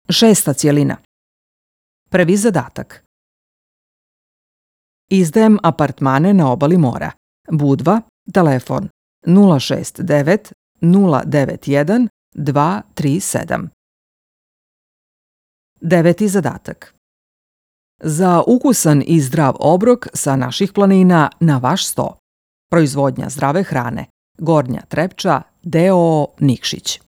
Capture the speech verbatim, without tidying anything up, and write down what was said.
Šesta cijelina. Prvi zadatak. Izdajem apartmane na obali mora. Budva, telefon nula šest devet nula devet jedan dva tri sedam. Deveti zadatak. Za ukusan i zdrav obrok sa naših planina na vaš sto. Proizvodnja zdrave hrane. Gornja Trepča, d o o Nikšić.